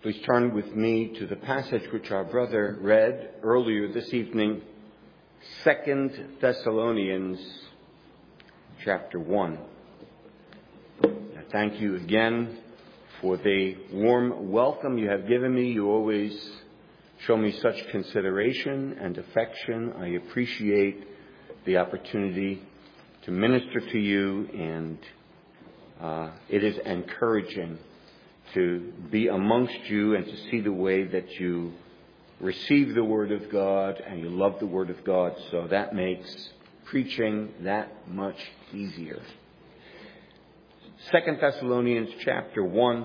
Please turn with me to the passage which our brother read earlier this evening, 2 Thessalonians chapter 1. I thank you again for the warm welcome you have given me. You always show me such consideration and affection. I appreciate the opportunity to minister to you, and it is encouraging to be amongst you and to see the way that you receive the Word of God and you love the Word of God. So that makes preaching that much easier. 2 Thessalonians chapter 1.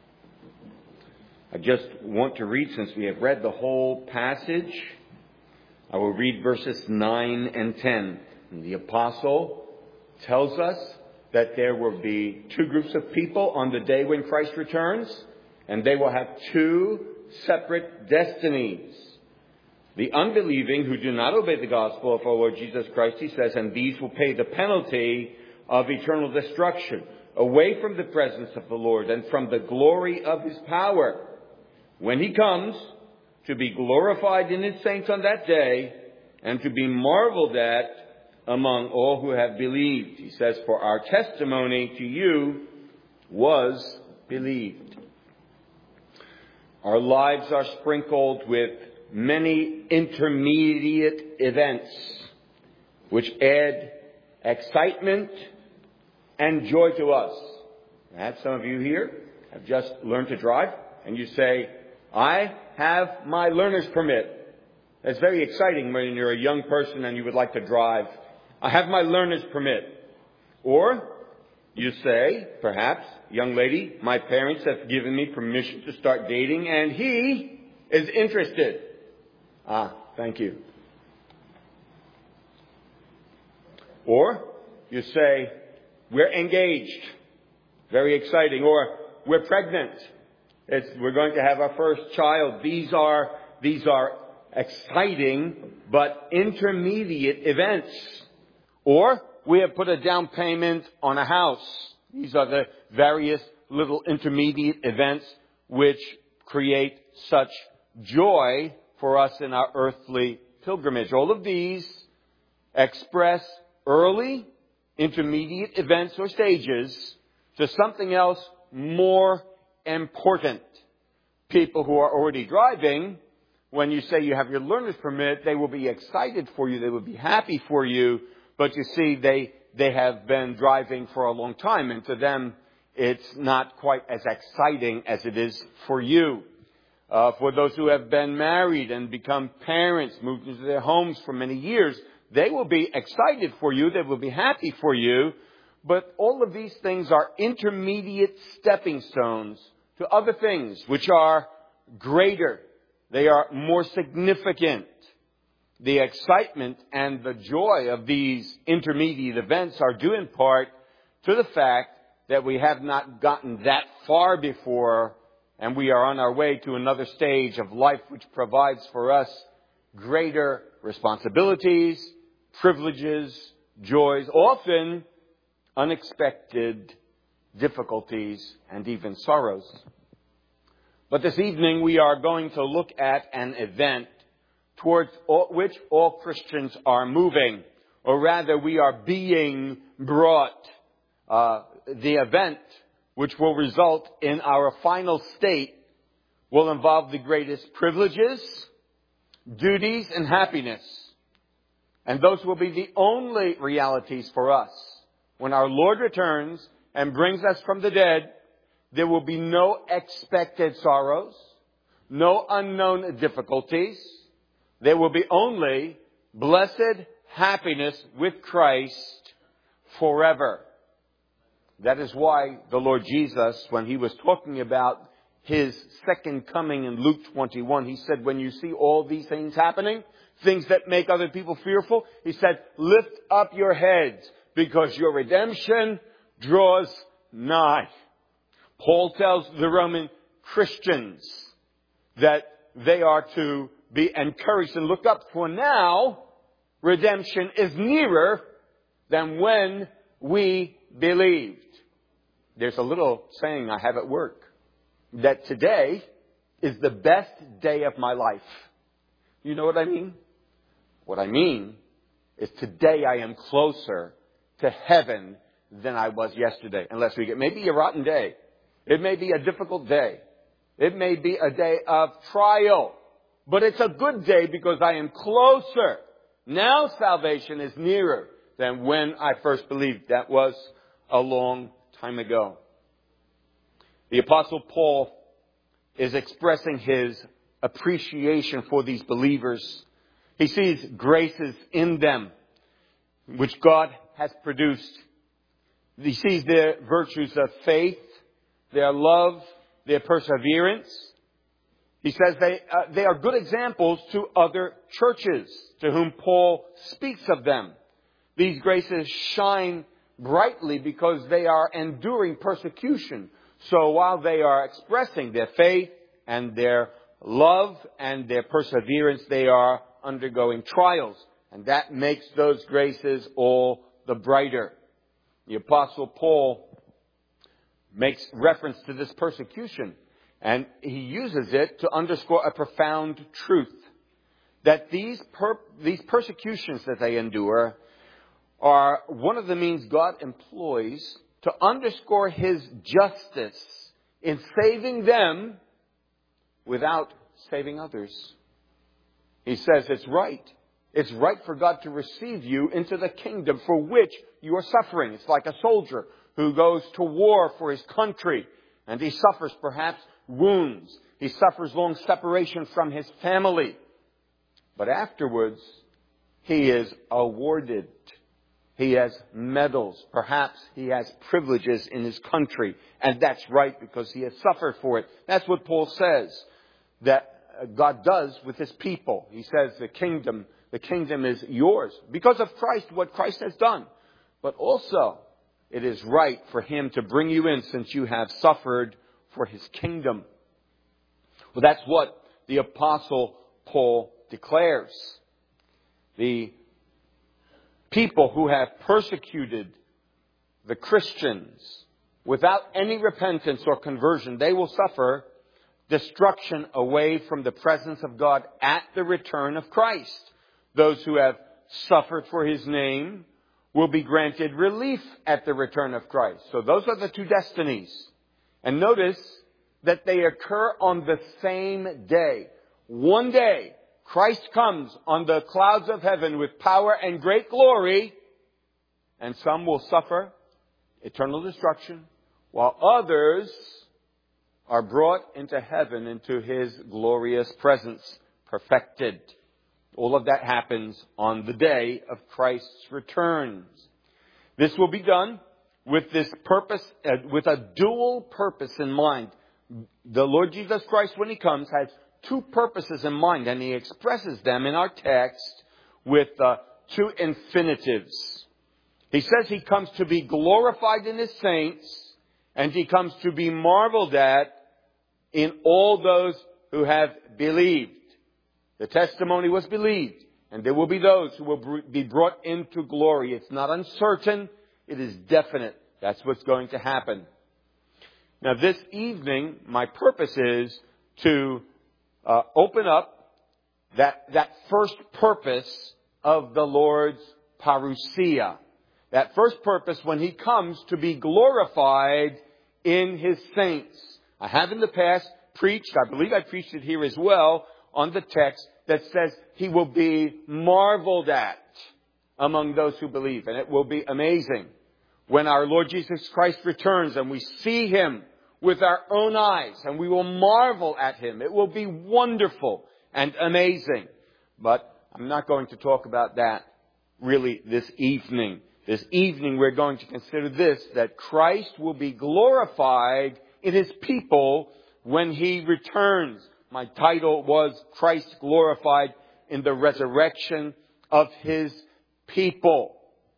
I just want to read, since we have read the whole passage, I will read verses 9 and 10. And the apostle tells us that there will be two groups of people on the day when Christ returns, and they will have two separate destinies. The unbelieving who do not obey the gospel of our Lord Jesus Christ, he says, and these will pay the penalty of eternal destruction, away from the presence of the Lord and from the glory of his power, when he comes to be glorified in his saints on that day and to be marveled at among all who have believed. He says, for our testimony to you was believed. Our lives are sprinkled with many intermediate events which add excitement and joy to us. Perhaps some of you here have just learned to drive and you say, I have my learner's permit. That's very exciting when you're a young person and you would like to drive. I have my learner's permit. Or you say, perhaps, young lady, my parents have given me permission to start dating and he is interested. Thank you. Or you say, we're engaged. Very exciting. Or we're pregnant. We're going to have our first child. These are exciting but intermediate events. Or we have put a down payment on a house. These are the various little intermediate events which create such joy for us in our earthly pilgrimage. All of these express early, intermediate events or stages to something else more important. People who are already driving, when you say you have your learner's permit, they will be excited for you. They will be happy for you. But you see, they have been driving for a long time, and to them, it's not quite as exciting as it is for you. For those who have been married and become parents, moved into their homes for many years, they will be excited for you. They will be happy for you. But all of these things are intermediate stepping stones to other things which are greater. They are more significant. The excitement and the joy of these intermediate events are due in part to the fact that we have not gotten that far before, and we are on our way to another stage of life which provides for us greater responsibilities, privileges, joys, often unexpected difficulties, and even sorrows. But this evening we are going to look at an event towards which all Christians are moving, or rather we are being brought. The event which will result in our final state will involve the greatest privileges, duties, and happiness. And those will be the only realities for us. When our Lord returns and brings us from the dead, there will be no expected sorrows, no unknown difficulties. There will be only blessed happiness with Christ forever. That is why the Lord Jesus, when he was talking about his second coming in Luke 21, he said, when you see all these things happening, things that make other people fearful, he said, lift up your heads because your redemption draws nigh. Paul tells the Roman Christians that they are to be encouraged and look up, for now redemption is nearer than when we believed. There's a little saying I have at work that today is the best day of my life. You know what I mean? What I mean is today I am closer to heaven than I was yesterday. Unless we get maybe a rotten day. It may be a difficult day. It may be a day of trial. But it's a good day because I am closer. Now salvation is nearer than when I first believed. That was a long time ago. The Apostle Paul is expressing his appreciation for these believers. He sees graces in them, which God has produced. He sees their virtues of faith, their love, their perseverance. He says they are good examples to other churches to whom Paul speaks of them. These graces shine brightly because they are enduring persecution. So while they are expressing their faith and their love and their perseverance, they are undergoing trials. And that makes those graces all the brighter. The Apostle Paul makes reference to this persecution, and he uses it to underscore a profound truth. That these persecutions that they endure are one of the means God employs to underscore His justice in saving them without saving others. He says it's right. It's right for God to receive you into the kingdom for which you are suffering. It's like a soldier who goes to war for his country, and he suffers perhaps wounds. He suffers long separation from his family. But afterwards, he is awarded. He has medals. Perhaps he has privileges in his country. And that's right because he has suffered for it. That's what Paul says that God does with His people. He says the kingdom is yours because of Christ, what Christ has done. But also, it is right for Him to bring you in since you have suffered for His kingdom. Well, that's what the Apostle Paul declares. The people who have persecuted the Christians without any repentance or conversion, they will suffer destruction away from the presence of God at the return of Christ. Those who have suffered for His name will be granted relief at the return of Christ. So those are the two destinies. And notice that they occur on the same day. One day, Christ comes on the clouds of heaven with power and great glory, and some will suffer eternal destruction, while others are brought into heaven, into His glorious presence, perfected. All of that happens on the day of Christ's returns. This will be done with this purpose, with a dual purpose in mind. The Lord Jesus Christ, when He comes, has two purposes in mind, and He expresses them in our text with two infinitives. He says He comes to be glorified in His saints, and He comes to be marveled at in all those who have believed. The testimony was believed, and there will be those who will be brought into glory. It's not uncertain, it is definite. That's what's going to happen. Now this evening, my purpose is to open up that first purpose of the Lord's parousia. That first purpose when He comes to be glorified in His saints. I have in the past preached, I believe I preached it here as well, on the text that says He will be marveled at among those who believe. And it will be amazing when our Lord Jesus Christ returns and we see Him with our own eyes and we will marvel at Him. It will be wonderful and amazing. But I'm not going to talk about that really this evening. This evening we're going to consider this, that Christ will be glorified in His people when He returns. My title was Christ glorified in the resurrection of His people.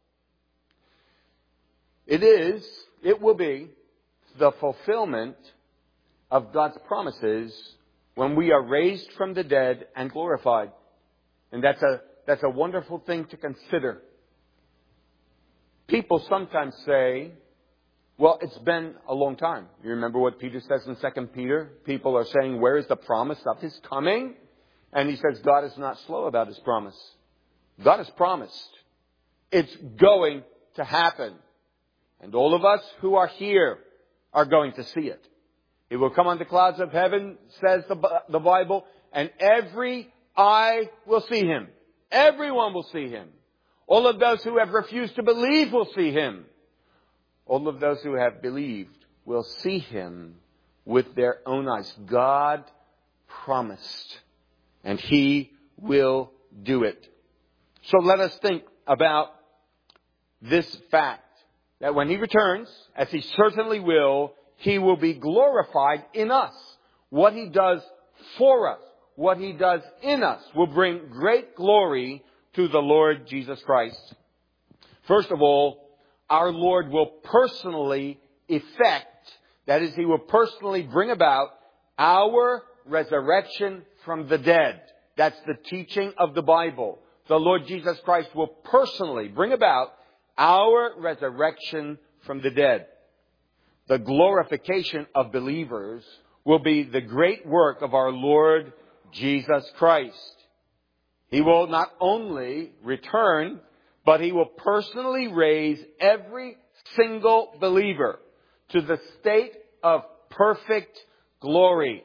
It will be the fulfillment of God's promises when we are raised from the dead and glorified. And that's a wonderful thing to consider. People sometimes say Well, it's been a long time. You remember what Peter says in 2 Peter? People are saying, where is the promise of his coming? And he says, God is not slow about his promise. God has promised. It's going to happen. And all of us who are here are going to see it. It will come on the clouds of heaven, says the Bible, and every eye will see him. Everyone will see him. All of those who have refused to believe will see him. All of those who have believed will see him with their own eyes. God promised, and he will do it. So let us think about this fact, that when he returns, as he certainly will, he will be glorified in us. What he does for us, what he does in us, will bring great glory to the Lord Jesus Christ. First of all, our Lord will personally effect, that is, he will personally bring about our resurrection from the dead. That's the teaching of the Bible. The Lord Jesus Christ will personally bring about our resurrection from the dead. The glorification of believers will be the great work of our Lord Jesus Christ. He will not only return, but he will personally raise every single believer to the state of perfect glory.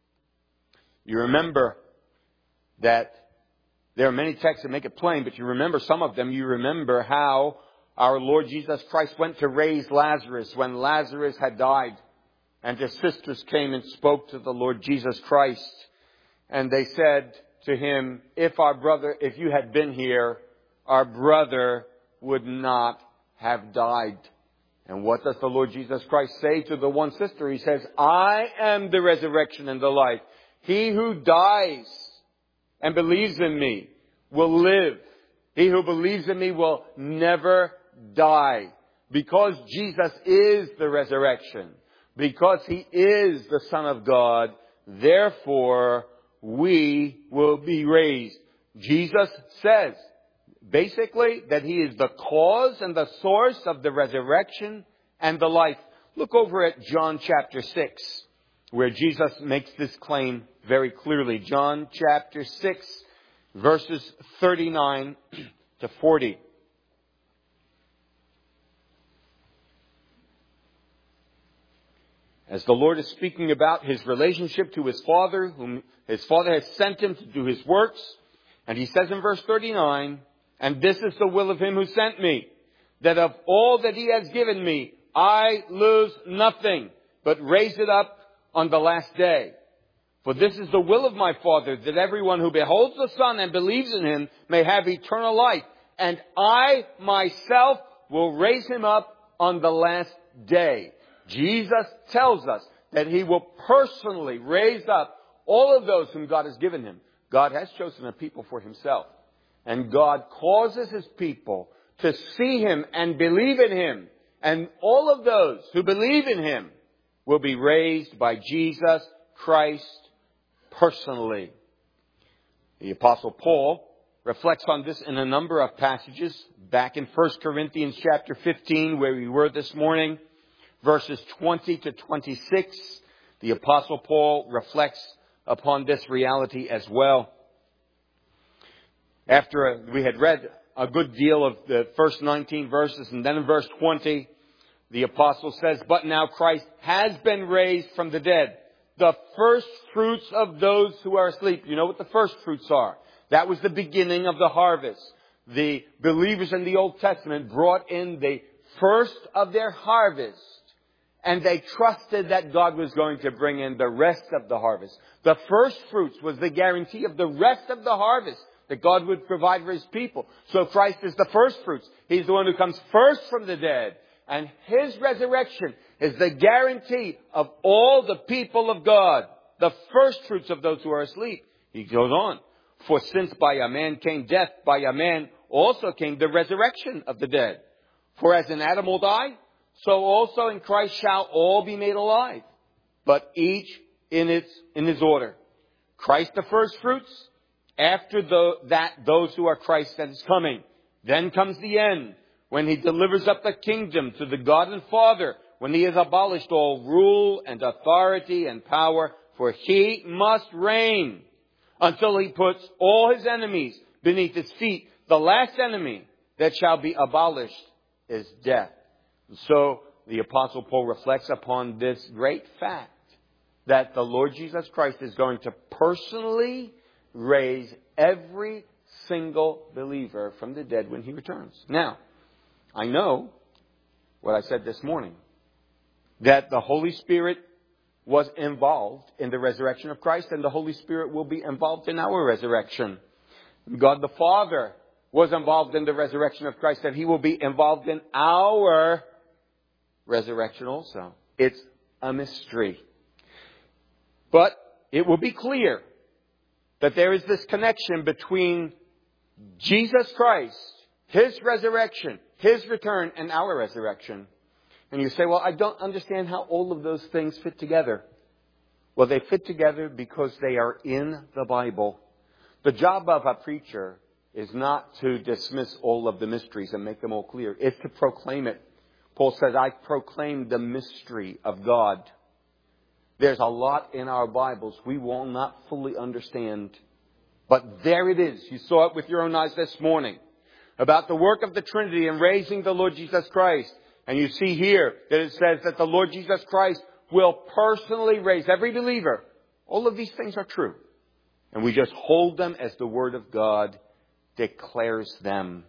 You remember that there are many texts that make it plain, but you remember some of them. You remember how our Lord Jesus Christ went to raise Lazarus when Lazarus had died. And his sisters came and spoke to the Lord Jesus Christ. And they said to him, if you had been here, our brother would not have died. And what does the Lord Jesus Christ say to the one sister? He says, I am the resurrection and the life. He who dies and believes in me will live. He who believes in me will never die. Because Jesus is the resurrection, because he is the Son of God, therefore we will be raised. Jesus says, basically, that he is the cause and the source of the resurrection and the life. Look over at John chapter 6, where Jesus makes this claim very clearly. John chapter 6, verses 39 to 40. As the Lord is speaking about his relationship to his Father, whom his Father has sent him to do his works, and he says in verse 39, and this is the will of him who sent me, that of all that he has given me, I lose nothing, but raise it up on the last day. For this is the will of my Father, that everyone who beholds the Son and believes in him may have eternal life. And I myself will raise him up on the last day. Jesus tells us that he will personally raise up all of those whom God has given him. God has chosen a people for himself. And God causes his people to see him and believe in him. And all of those who believe in him will be raised by Jesus Christ personally. The Apostle Paul reflects on this in a number of passages. Back in 1 Corinthians chapter 15, where we were this morning, verses 20 to 26, the Apostle Paul reflects upon this reality as well. After we had read a good deal of the first 19 verses, and then in verse 20, the Apostle says, but now Christ has been raised from the dead, the first fruits of those who are asleep. You know what the first fruits are? That was the beginning of the harvest. The believers in the Old Testament brought in the first of their harvest, and they trusted that God was going to bring in the rest of the harvest. The first fruits was the guarantee of the rest of the harvest that God would provide for his people. So Christ is the first fruits. He's the one who comes first from the dead. And his resurrection is the guarantee of all the people of God. The first fruits of those who are asleep. He goes on. For since by a man came death, by a man also came the resurrection of the dead. For as in Adam will die, so also in Christ shall all be made alive. But each in his order. Christ the first fruits. After that, those who are Christ that is coming. Then comes the end, when he delivers up the kingdom to the God and Father, when he has abolished all rule and authority and power, for he must reign until he puts all his enemies beneath his feet. The last enemy that shall be abolished is death. So the Apostle Paul reflects upon this great fact that the Lord Jesus Christ is going to personally raise every single believer from the dead when he returns. Now, I know what I said this morning, that the Holy Spirit was involved in the resurrection of Christ, and the Holy Spirit will be involved in our resurrection. God the Father was involved in the resurrection of Christ, and he will be involved in our resurrection also. It's a mystery. But it will be clear that there is this connection between Jesus Christ, his resurrection, his return, and our resurrection. And you say, well, I don't understand how all of those things fit together. Well, they fit together because they are in the Bible. The job of a preacher is not to dismiss all of the mysteries and make them all clear. It's to proclaim it. Paul says, I proclaim the mystery of God. There's a lot in our Bibles we will not fully understand. But there it is. You saw it with your own eyes this morning. About the work of the Trinity in raising the Lord Jesus Christ. And you see here that it says that the Lord Jesus Christ will personally raise every believer. All of these things are true. And we just hold them as the Word of God declares them.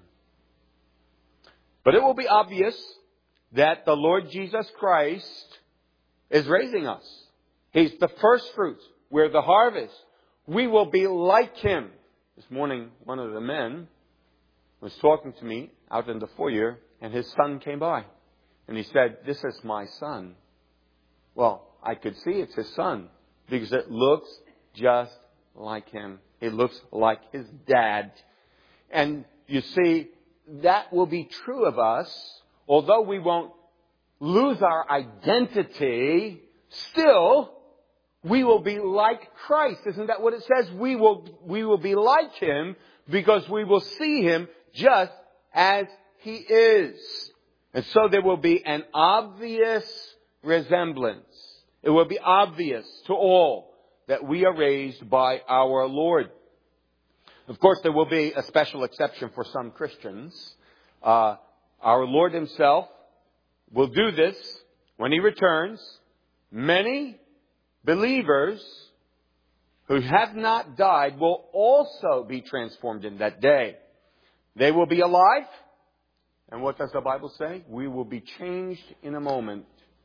But it will be obvious that the Lord Jesus Christ is raising us. He's the first fruits. We're the harvest. We will be like him. This morning, one of the men was talking to me out in the foyer, and his son came by. And he said, this is my son. Well, I could see it's his son because it looks just like him. It looks like his dad. And you see, that will be true of us. Although we won't lose our identity, still, we will be like Christ. Isn't that what it says? We will be like him because we will see him just as he is. And so there will be an obvious resemblance. It will be obvious to all that we are raised by our Lord. Of course, there will be a special exception for some Christians. Our Lord himself will do this when he returns. Many believers who have not died will also be transformed in that day. They will be alive. And what does the Bible say? We will be changed in a moment,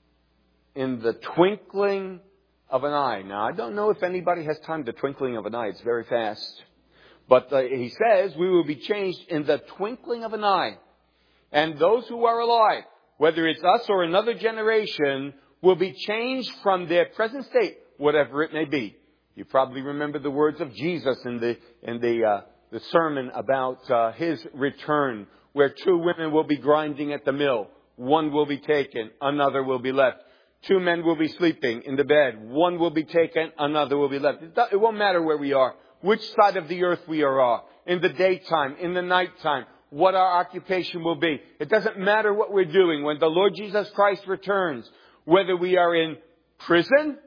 in the twinkling of an eye. Now, I don't know if anybody has time the twinkling of an eye. It's very fast. But he says we will be changed in the twinkling of an eye. And those who are alive, whether it's us or another generation, will be changed from their present state, whatever it may be. You probably remember the words of Jesus in the sermon about his return, where two women will be grinding at the mill. One will be taken, another will be left. Two men will be sleeping in the bed. One will be taken, another will be left. It won't matter where we are, which side of the earth we are on, in the daytime, in the nighttime, what our occupation will be. It doesn't matter what we're doing. When the Lord Jesus Christ returns, whether we are in prison,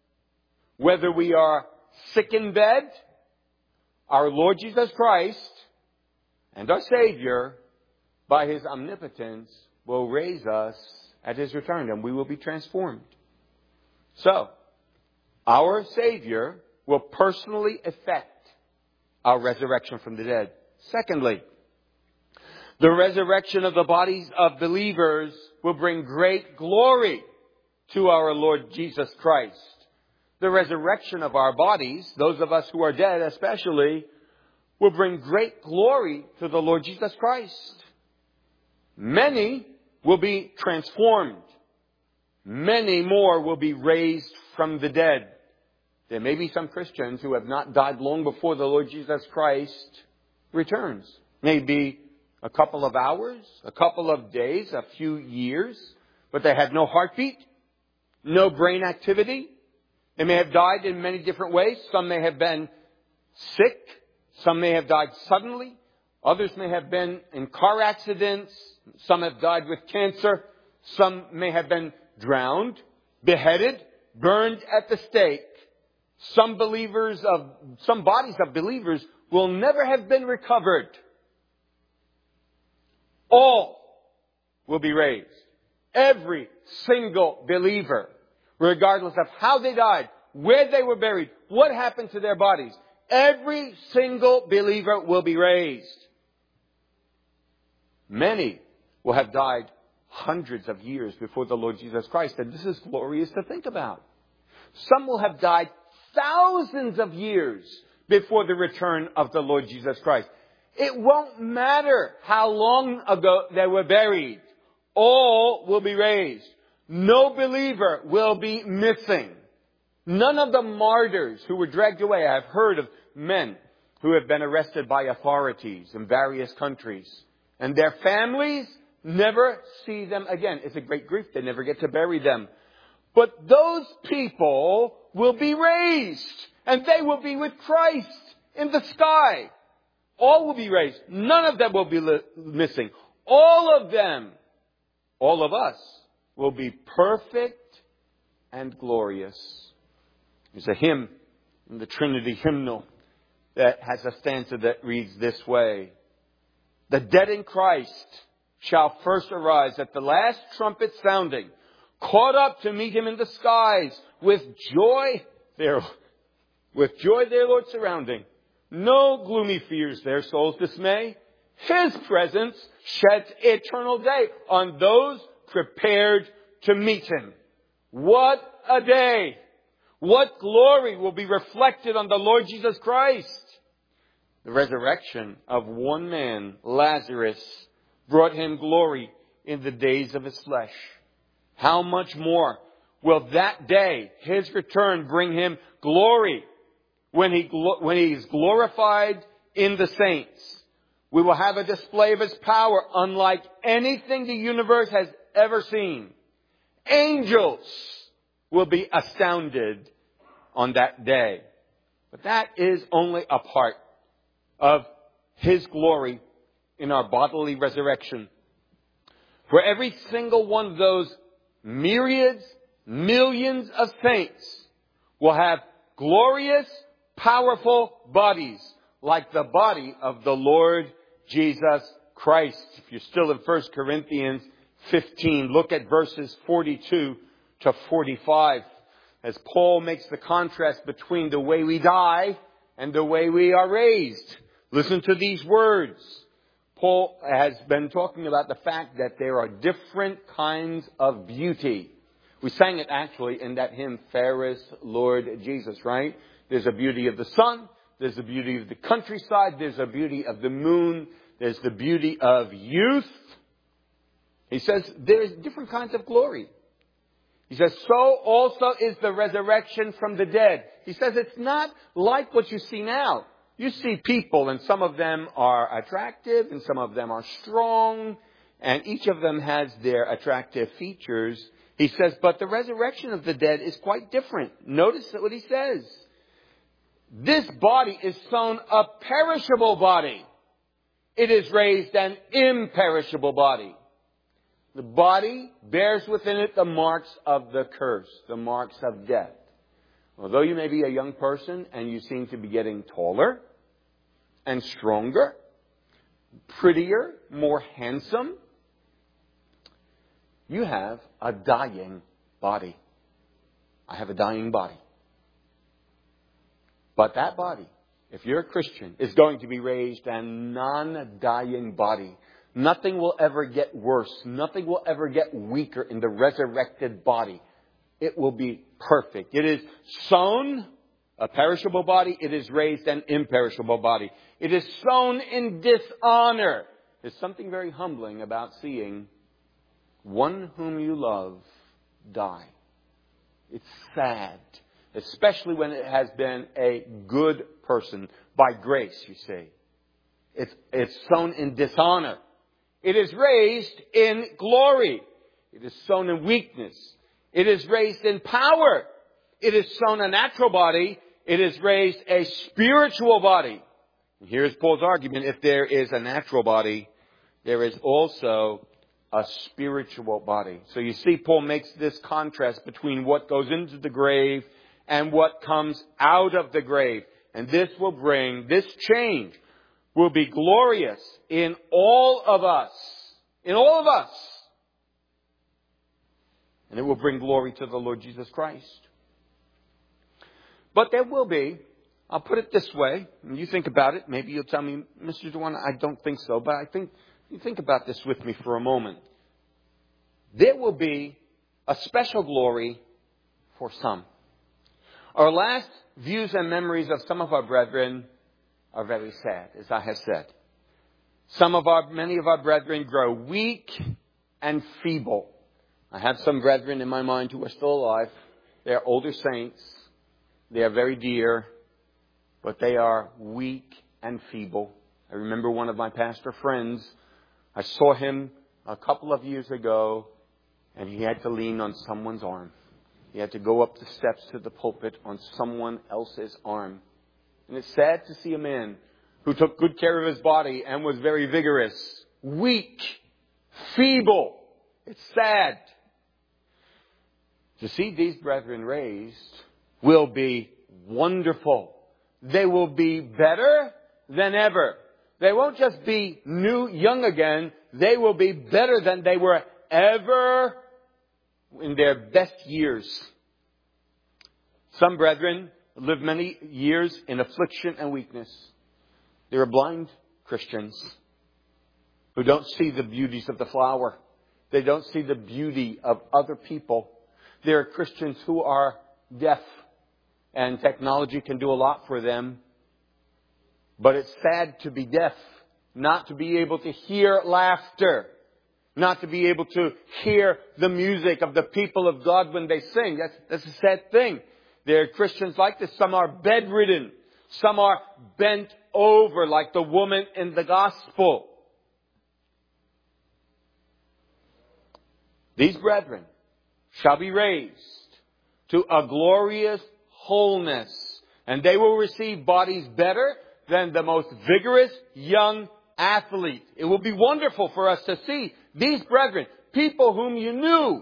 whether we are sick in bed, our Lord Jesus Christ and our Savior, by his omnipotence, will raise us at his return, and we will be transformed. So, our Savior will personally effect our resurrection from the dead. Secondly, the resurrection of the bodies of believers will bring great glory to our Lord Jesus Christ. The resurrection of our bodies, those of us who are dead especially, will bring great glory to the Lord Jesus Christ. Many will be transformed. Many more will be raised from the dead. There may be some Christians who have not died long before the Lord Jesus Christ returns. Maybe a couple of hours, a couple of days, a few years, but they had no heartbeat, no brain activity. They may have died in many different ways. Some may have been sick. Some may have died suddenly. Others may have been in car accidents. Some have died with cancer. Some may have been drowned, beheaded, burned at the stake. Some bodies of believers will never have been recovered. All will be raised. Every single believer, regardless of how they died, where they were buried, what happened to their bodies, every single believer will be raised. Many will have died hundreds of years before the Lord Jesus Christ, and this is glorious to think about. Some will have died thousands of years before the return of the Lord Jesus Christ. It won't matter how long ago they were buried. All will be raised. No believer will be missing. None of the martyrs who were dragged away. I've heard of men who have been arrested by authorities in various countries, and their families never see them again. It's a great grief. They never get to bury them. But those people will be raised, and they will be with Christ in the sky. All will be raised. None of them will be missing. All of them, all of us, will be perfect and glorious. There's a hymn in the Trinity hymnal that has a stanza that reads this way. The dead in Christ shall first arise at the last trumpet sounding, caught up to meet Him in the skies, with joy their Lord surrounding. No gloomy fears their souls dismay. His presence sheds eternal day on those prepared to meet Him. What a day! What glory will be reflected on the Lord Jesus Christ! The resurrection of one man, Lazarus, brought him glory in the days of his flesh. How much more will that day, His return, bring Him glory when He is glorified in the saints? We will have a display of His power unlike anything the universe has ever seen. Angels will be astounded on that day. But that is only a part of His glory in our bodily resurrection. For every single one of those myriads, millions of saints will have glorious, powerful bodies like the body of the Lord Jesus Christ. If you're still in 1 Corinthians 15, look at verses 42 to 45 as Paul makes the contrast between the way we die and the way we are raised. Listen to these words. Paul has been talking about the fact that there are different kinds of beauty. We sang it actually in that hymn, Fairest Lord Jesus, right? There's a beauty of the sun. There's the beauty of the countryside. There's a beauty of the moon. There's the beauty of youth. He says there's different kinds of glory. He says, so also is the resurrection from the dead. He says it's not like what you see now. You see people, and some of them are attractive, and some of them are strong, and each of them has their attractive features. He says, but the resurrection of the dead is quite different. Notice what he says. This body is sown a perishable body. It is raised an imperishable body. The body bears within it the marks of the curse, the marks of death. Although you may be a young person and you seem to be getting taller and stronger, prettier, more handsome, you have a dying body. I have a dying body. But that body, if you're a Christian, is going to be raised a non-dying body. Nothing will ever get worse. Nothing will ever get weaker in the resurrected body. It will be perfect. It is sown a perishable body. It is raised an imperishable body. It is sown in dishonor. There's something very humbling about seeing one whom you love die. It's sad. Especially when it has been a good person. By grace, you see. It's sown in dishonor. It is raised in glory. It is sown in weakness. It is raised in power. It is sown a natural body. It is raised a spiritual body. And here's Paul's argument. If there is a natural body, there is also a spiritual body. So you see, Paul makes this contrast between what goes into the grave and what comes out of the grave. And this change will be glorious in all of us. In all of us. And it will bring glory to the Lord Jesus Christ. But there will be, I'll put it this way, and you think about it, maybe you'll tell me, Mr. Dewan, I don't think so, but I think you think about this with me for a moment. There will be a special glory for some. Our last views and memories of some of our brethren are very sad, as I have said. Many of our brethren grow weak and feeble. I have some brethren in my mind who are still alive. They are older saints. They are very dear, but they are weak and feeble. I remember one of my pastor friends. I saw him a couple of years ago, and he had to lean on someone's arm. He had to go up the steps to the pulpit on someone else's arm. And it's sad to see a man who took good care of his body and was very vigorous, weak, feeble. It's sad. To see these brethren raised will be wonderful. They will be better than ever. They won't just be young again. They will be better than they were ever in their best years. Some brethren live many years in affliction and weakness. They are blind Christians who don't see the beauties of the flower. They don't see the beauty of other people. There are Christians who are deaf, and technology can do a lot for them. But it's sad to be deaf, not to be able to hear laughter, not to be able to hear the music of the people of God when they sing. That's a sad thing. There are Christians like this. Some are bedridden. Some are bent over like the woman in the gospel. These brethren shall be raised to a glorious wholeness, and they will receive bodies better than the most vigorous young athlete. It will be wonderful for us to see these brethren, people whom you knew,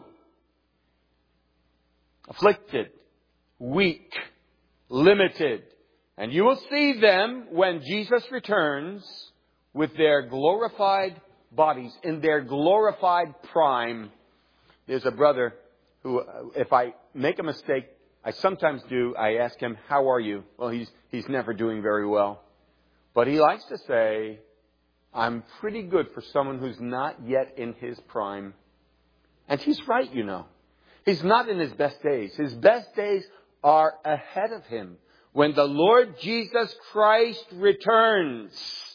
afflicted, weak, limited. And you will see them when Jesus returns with their glorified bodies, in their glorified prime. There's a brother who, if I make a mistake, I sometimes do, I ask him, how are you? Well, he's never doing very well. But he likes to say, I'm pretty good for someone who's not yet in his prime. And he's right, you know. He's not in his best days. His best days are ahead of him. When the Lord Jesus Christ returns,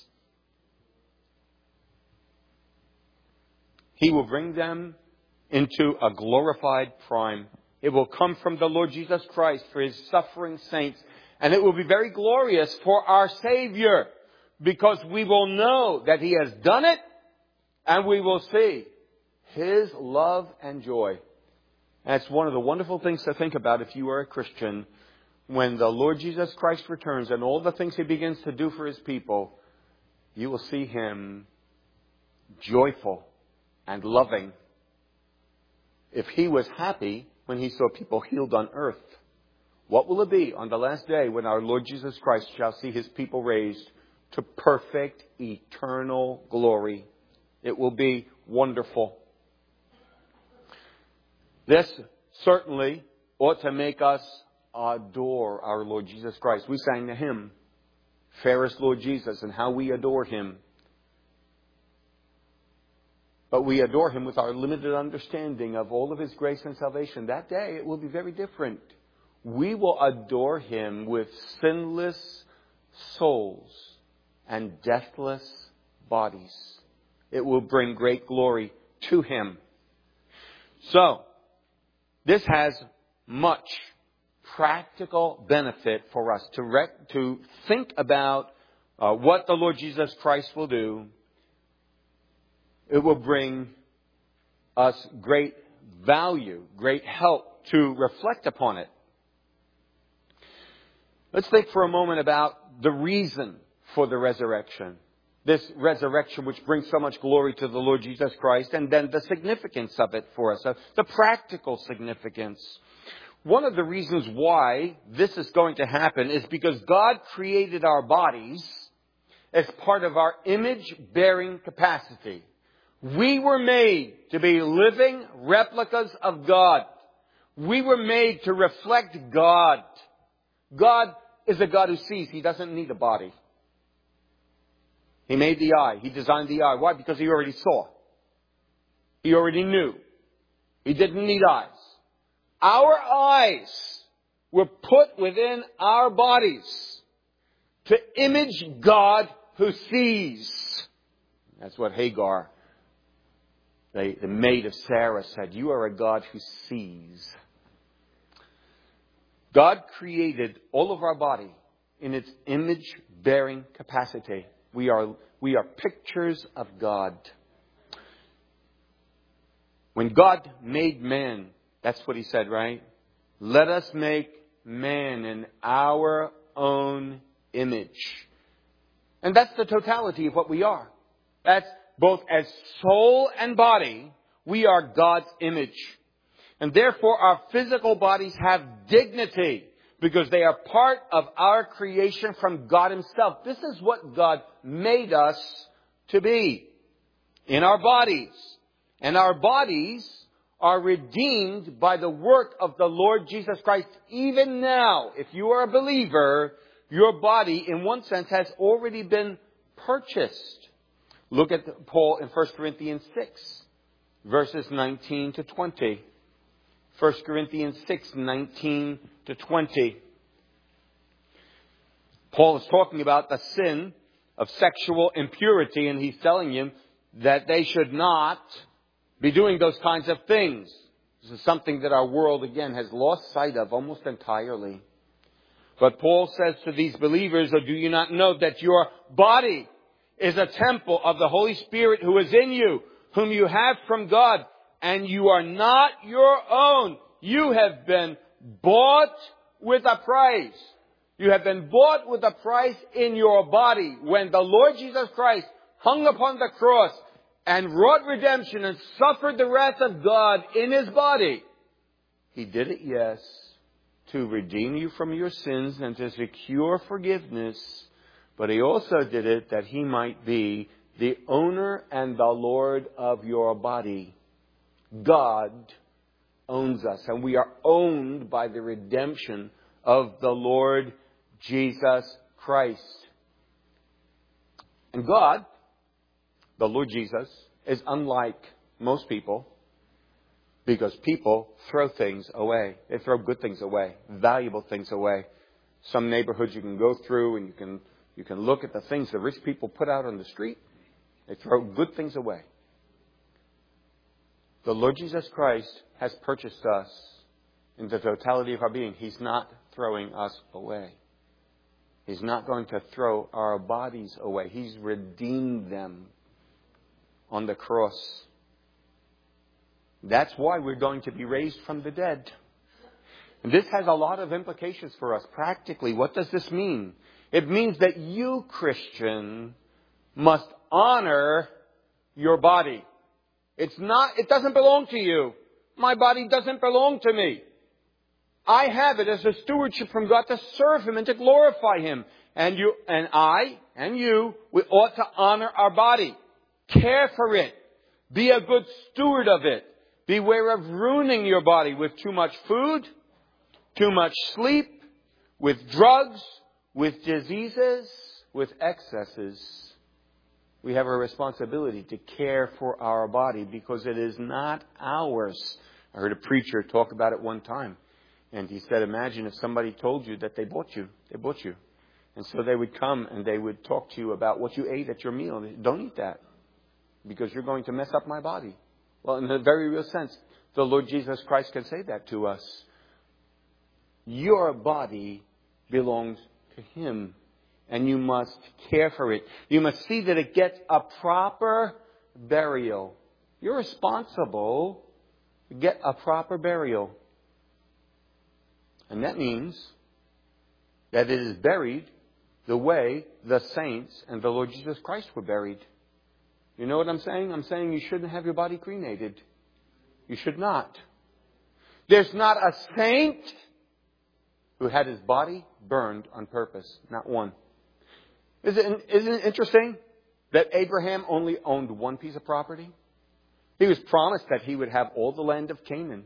He will bring them into a glorified prime. It will come from the Lord Jesus Christ for His suffering saints. And it will be very glorious for our Savior, because we will know that He has done it, and we will see His love and joy. And it's one of the wonderful things to think about if you are a Christian. When the Lord Jesus Christ returns and all the things He begins to do for His people, you will see Him joyful and loving. If He was happy when He saw people healed on earth, what will it be on the last day when our Lord Jesus Christ shall see His people raised to perfect eternal glory? It will be wonderful. This certainly ought to make us adore our Lord Jesus Christ. We sang the hymn, Fairest Lord Jesus, and how we adore Him. But we adore Him with our limited understanding of all of His grace and salvation. That day it will be very different. We will adore Him with sinless souls and deathless bodies. It will bring great glory to Him. So, this has much practical benefit for us to think about what the Lord Jesus Christ will do. It will bring us great value, great help to reflect upon it. Let's think for a moment about the reason for the resurrection. this resurrection, which brings so much glory to the Lord Jesus Christ, and then the significance of it for us, the practical significance. One of the reasons why this is going to happen is because God created our bodies as part of our image-bearing capacity. We were made to be living replicas of God. We were made to reflect God. God is a God who sees. He doesn't need a body. He made the eye. He designed the eye. Why? Because He already saw. He already knew. He didn't need eyes. Our eyes were put within our bodies to image God who sees. That's what Hagar, the maid of Sarah, said. You are a God who sees. God created all of our body in its image-bearing capacity. We are pictures of God. When God made man, that's what He said, right? Let us make man in our own image. And that's the totality of what we are. That's both as soul and body, we are God's image. And therefore our physical bodies have dignity because they are part of our creation from God Himself. This is what God made us to be in our bodies. And our bodies are redeemed by the work of the Lord Jesus Christ. Even now, if you are a believer, your body, in one sense, has already been purchased. Look at Paul in 1 Corinthians 6, verses 19 to 20. 1 Corinthians 6, 19 to 20. Paul is talking about the sin of sexual impurity, and he's telling you that they should not be doing those kinds of things. This is something that our world, again, has lost sight of almost entirely. But Paul says to these believers, "Oh, do you not know that your body is a temple of the Holy Spirit who is in you, whom you have from God, and you are not your own. You have been bought with a price." You have been bought with a price in your body. When the Lord Jesus Christ hung upon the cross and wrought redemption and suffered the wrath of God in His body, He did it, yes, to redeem you from your sins and to secure forgiveness. But He also did it that He might be the owner and the Lord of your body. God owns us, and we are owned by the redemption of the Lord Jesus Christ. And God, the Lord Jesus, is unlike most people because people throw things away. They throw good things away, valuable things away. Some neighborhoods you can go through and you can look at the things the rich people put out on the street. They throw good things away. The Lord Jesus Christ has purchased us in the totality of our being. He's not throwing us away. He's not going to throw our bodies away. He's redeemed them on the cross. That's why we're going to be raised from the dead. And this has a lot of implications for us. Practically, what does this mean? It means that you, Christian, must honor your body. It doesn't belong to you. My body doesn't belong to me. I have it as a stewardship from God to serve Him and to glorify Him. And you and I and you, we ought to honor our body. Care for it. Be a good steward of it. Beware of ruining your body with too much food, too much sleep, with drugs, with diseases, with excesses. We have a responsibility to care for our body because it is not ours. I heard a preacher talk about it one time. And he said, imagine if somebody told you that they bought you. They bought you. And so they would come and they would talk to you about what you ate at your meal. Don't eat that because you're going to mess up my body. Well, in a very real sense, the Lord Jesus Christ can say that to us. Your body belongs to Him. And you must care for it. You must see that it gets a proper burial. You're responsible to get a proper burial. And that means that it is buried the way the saints and the Lord Jesus Christ were buried. You know what I'm saying? I'm saying you shouldn't have your body cremated. You should not. There's not a saint who had his body burned on purpose. Not one. Isn't it interesting that Abraham only owned one piece of property? He was promised that he would have all the land of Canaan.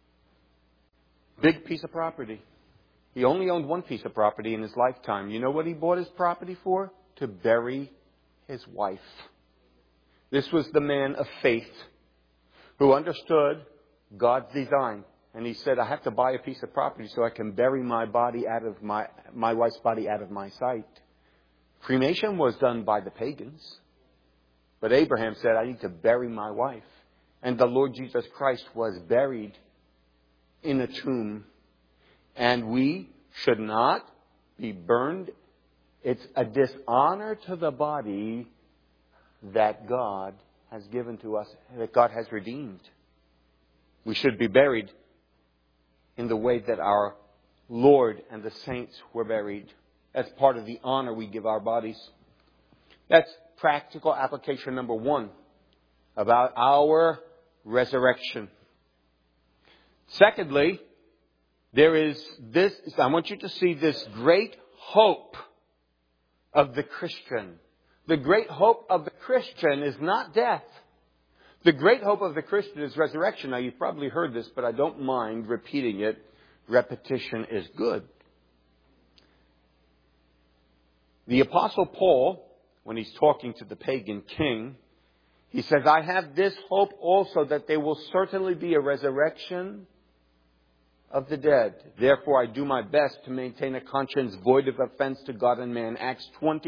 Big piece of property. He only owned one piece of property in his lifetime. You know what he bought his property for? To bury his wife. This was the man of faith who understood God's design. And he said, I have to buy a piece of property so I can bury my body out of my wife's body out of my sight. Cremation was done by the pagans. But Abraham said, I need to bury my wife. And the Lord Jesus Christ was buried in a tomb. And we should not be burned. It's a dishonor to the body that God has given to us, that God has redeemed. We should be buried in the way that our Lord and the saints were buried. That's part of the honor we give our bodies. That's practical application number 1 about our resurrection. Secondly, there is this, I want you to see this great hope of the Christian. The great hope of the Christian is not death. The great hope of the Christian is resurrection. Now, you've probably heard this, but I don't mind repeating it. Repetition is good. The Apostle Paul, when he's talking to the pagan king, he says, I have this hope also that there will certainly be a resurrection of the dead. Therefore, I do my best to maintain a conscience void of offense to God and man. Acts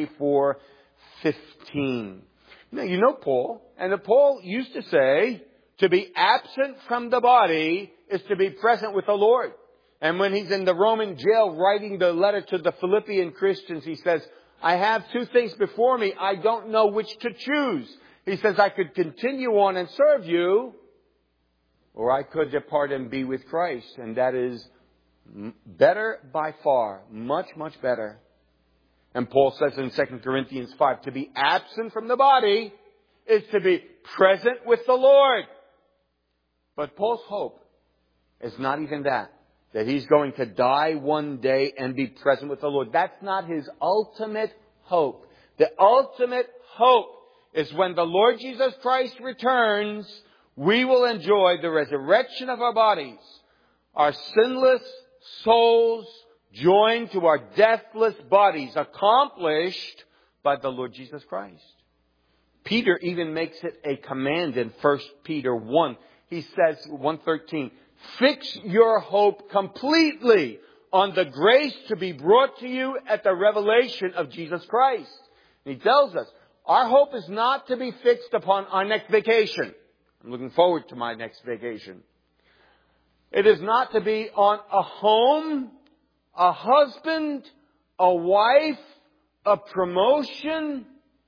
24:15. Now, you know Paul. And Paul used to say, to be absent from the body is to be present with the Lord. And when he's in the Roman jail writing the letter to the Philippian Christians, he says, I have 2 things before me. I don't know which to choose. He says, I could continue on and serve you, or I could depart and be with Christ. And that is better by far. Much, much better. And Paul says in 2 Corinthians 5, to be absent from the body is to be present with the Lord. But Paul's hope is not even that he's going to die one day and be present with the Lord. That's not his ultimate hope. The ultimate hope is when the Lord Jesus Christ returns, we will enjoy the resurrection of our bodies, our sinless souls joined to our deathless bodies, accomplished by the Lord Jesus Christ. Peter even makes it a command in 1 Peter 1. He says, 1:13, fix your hope completely on the grace to be brought to you at the revelation of Jesus Christ. And he tells us, our hope is not to be fixed upon our next vacation. I'm looking forward to my next vacation. It is not to be on a home, a husband, a wife, a promotion.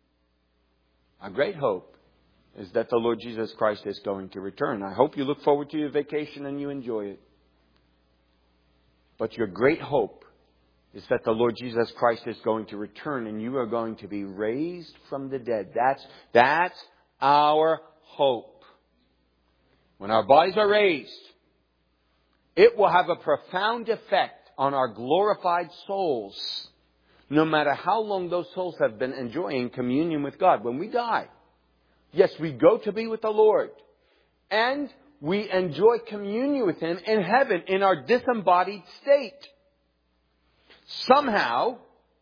Our great hope is that the Lord Jesus Christ is going to return. I hope you look forward to your vacation and you enjoy it. But your great hope is that the Lord Jesus Christ is going to return and you are going to be raised from the dead. That's our hope. When our bodies are raised, it will have a profound effect on our glorified souls, no matter how long those souls have been enjoying communion with God. When we die, yes, we go to be with the Lord, and we enjoy communion with Him in heaven in our disembodied state. Somehow,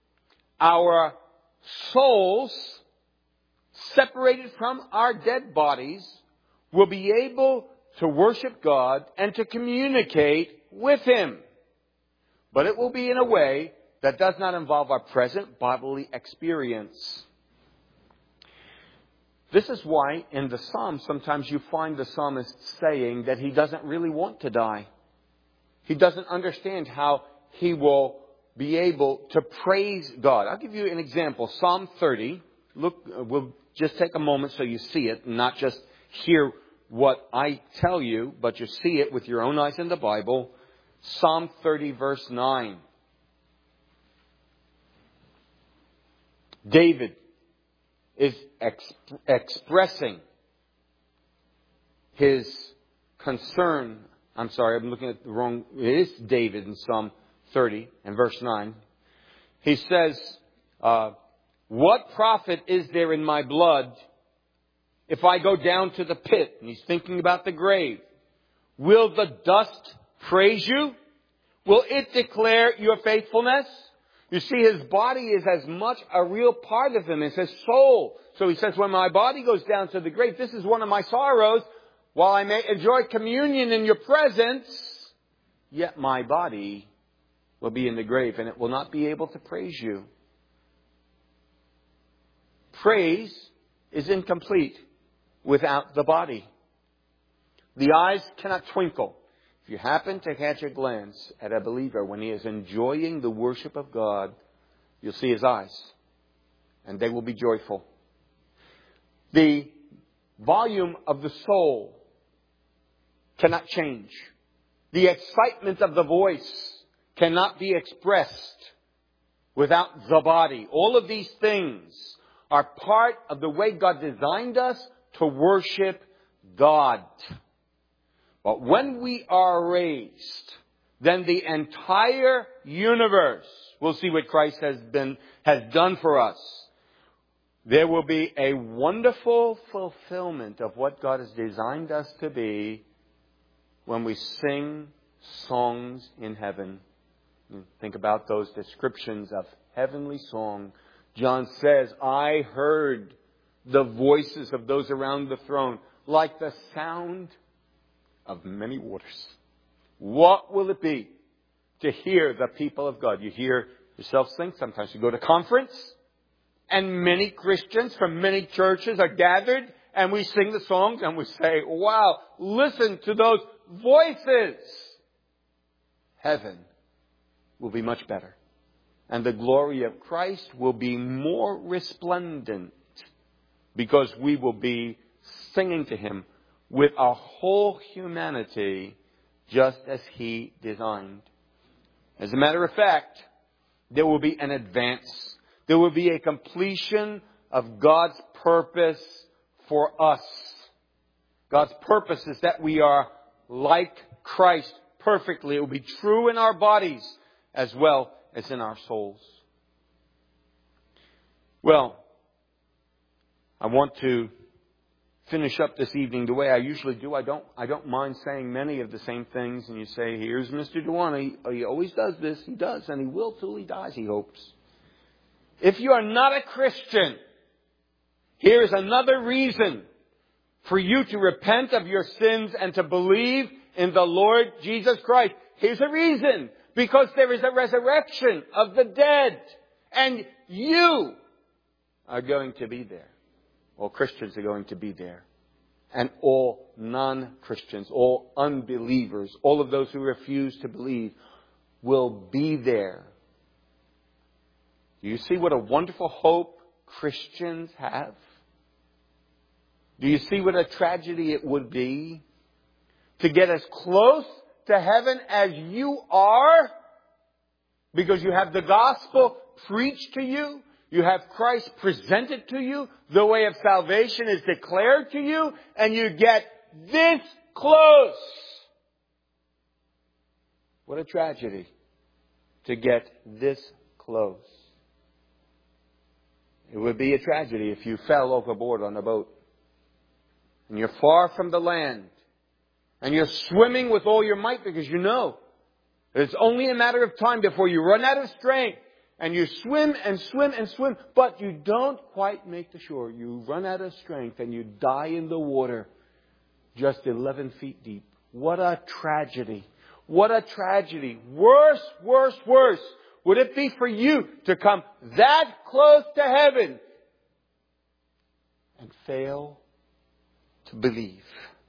our souls, separated from our dead bodies, will be able to worship God and to communicate with Him. But it will be in a way that does not involve our present bodily experience. This is why in the Psalms sometimes you find the psalmist saying that he doesn't really want to die. He doesn't understand how he will be able to praise God. I'll give you an example. Psalm 30. Look, we'll just take a moment so you see it, and not just hear what I tell you, but you see it with your own eyes in the Bible. Psalm 30 verse 9. David is expressing his concern. I'm sorry, I'm looking at the wrong. It is David in Psalm 30 and verse 9. He says, what profit is there in my blood if I go down to the pit? And he's thinking about the grave. Will the dust praise you? Will it declare your faithfulness? You see, his body is as much a real part of him as his soul. So he says, when my body goes down to the grave, this is one of my sorrows. While I may enjoy communion in your presence, yet my body will be in the grave and it will not be able to praise you. Praise is incomplete without the body. The eyes cannot twinkle. If you happen to catch a glance at a believer when he is enjoying the worship of God, you'll see his eyes, and they will be joyful. The volume of the soul cannot change. The excitement of the voice cannot be expressed without the body. All of these things are part of the way God designed us to worship God. But when we are raised, then the entire universe will see what Christ has done for us. There will be a wonderful fulfillment of what God has designed us to be when we sing songs in heaven. Think about those descriptions of heavenly song. John says, I heard the voices of those around the throne like the sound of many waters. What will it be to hear the people of God? You hear yourself sing. Sometimes you go to conference and many Christians from many churches are gathered and we sing the songs and we say, wow, listen to those voices. Heaven will be much better. And the glory of Christ will be more resplendent because we will be singing to Him with our whole humanity just as He designed. As a matter of fact, there will be an advance. There will be a completion of God's purpose for us. God's purpose is that we are like Christ perfectly. It will be true in our bodies as well as in our souls. Well, I want to finish up this evening the way I usually do. I don't mind saying many of the same things. And you say, here's Mr. Dewan. He always does this. He does. And he will till he dies, he hopes. If you are not a Christian, here is another reason for you to repent of your sins and to believe in the Lord Jesus Christ. Here's a reason. Because there is a resurrection of the dead. And you are going to be there. All Christians are going to be there. And all non-Christians, all unbelievers, all of those who refuse to believe will be there. Do you see what a wonderful hope Christians have? Do you see what a tragedy it would be to get as close to heaven as you are because you have the gospel preached to you? You have Christ presented to you. The way of salvation is declared to you. And you get this close. What a tragedy to get this close. It would be a tragedy if you fell overboard on a boat. And you're far from the land. And you're swimming with all your might because you know it's only a matter of time before you run out of strength. And you swim and swim and swim, but you don't quite make the shore. You run out of strength and you die in the water just 11 feet deep. What a tragedy. What a tragedy. Worse, worse, worse would it be for you to come that close to heaven and fail to believe.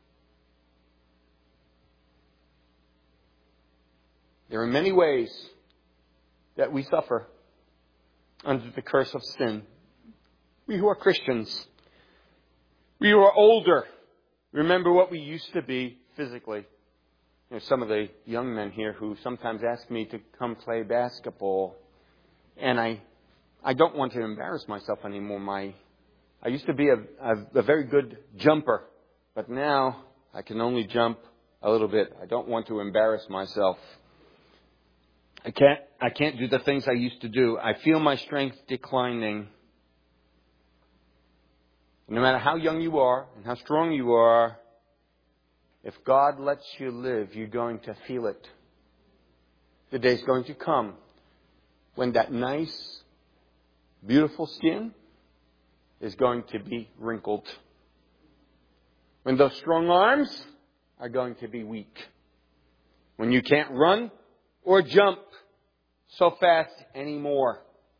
There are many ways that we suffer under the curse of sin. We who are Christians, we who are older, remember what we used to be physically. There's some of the young men here who sometimes ask me to come play basketball. And I I don't want to embarrass myself anymore. I used to be a very good jumper, but now I can only jump a little bit. I don't want to embarrass myself. I can't do the things I used to do. I feel my strength declining. No matter how young you are and how strong you are, if God lets you live, you're going to feel it. The day's going to come when that nice, beautiful skin is going to be wrinkled. When those strong arms are going to be weak. When you can't run or jump so fast anymore.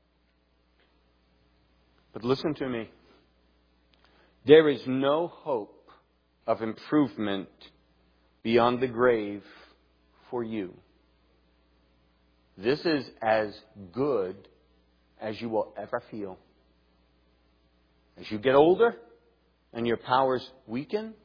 But listen to me. There is no hope of improvement beyond the grave for you. This is as good as you will ever feel. As you get older and your powers weaken,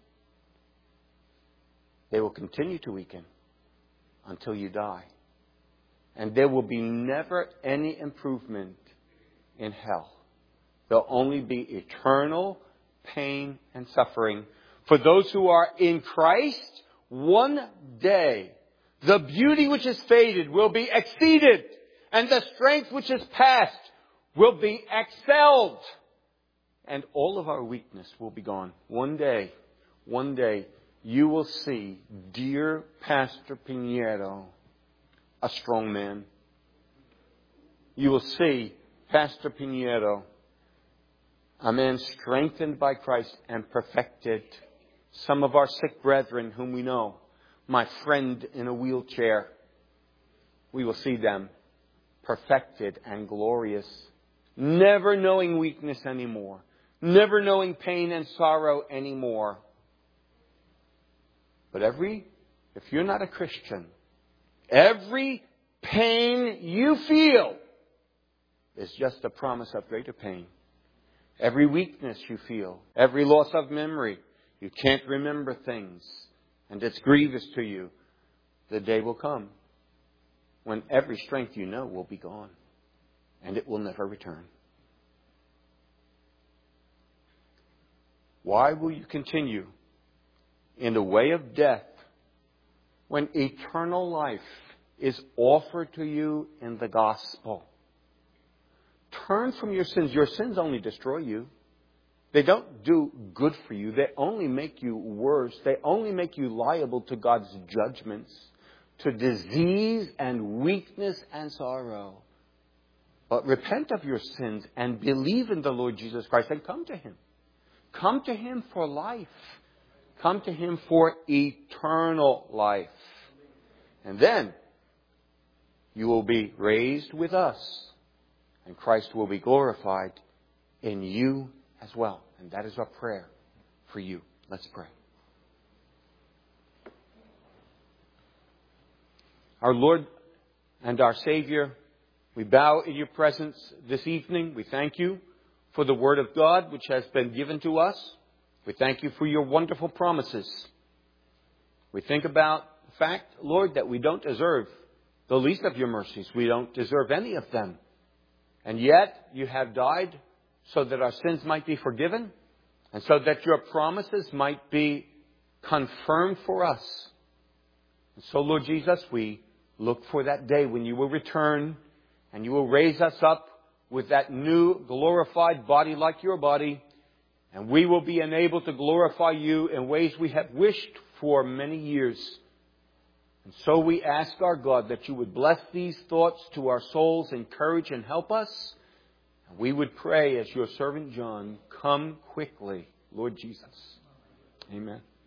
they will continue to weaken until you die. And there will be never any improvement in hell. There'll only be eternal pain and suffering. For those who are in Christ, one day the beauty which is faded will be exceeded, and the strength which is past will be excelled. And all of our weakness will be gone. One day, you will see dear Pastor Pinheiro, a strong man. You will see Pastor Pinheiro, a man strengthened by Christ and perfected. Some of our sick brethren whom we know, my friend in a wheelchair, we will see them perfected and glorious, never knowing weakness anymore, never knowing pain and sorrow anymore. But if you're not a Christian, every pain you feel is just a promise of greater pain. Every weakness you feel, every loss of memory, you can't remember things, and it's grievous to you. The day will come when every strength you know will be gone, and it will never return. Why will you continue in the way of death when eternal life is offered to you in the gospel? Turn from your sins. Your sins only destroy you. They don't do good for you. They only make you worse. They only make you liable to God's judgments, to disease and weakness and sorrow. But repent of your sins and believe in the Lord Jesus Christ and come to Him. Come to Him for life. Come to Him for eternal life. And then you will be raised with us. And Christ will be glorified in you as well. And that is our prayer for you. Let's pray. Our Lord and our Savior, we bow in your presence this evening. We thank you for the Word of God which has been given to us. We thank you for your wonderful promises. We think about the fact, Lord, that we don't deserve the least of your mercies. We don't deserve any of them. And yet you have died so that our sins might be forgiven and so that your promises might be confirmed for us. And so, Lord Jesus, we look for that day when you will return and you will raise us up with that new glorified body like your body. And we will be enabled to glorify you in ways we have wished for many years. And so we ask our God that you would bless these thoughts to our souls, encourage and help us. And we would pray as your servant John, come quickly, Lord Jesus. Amen.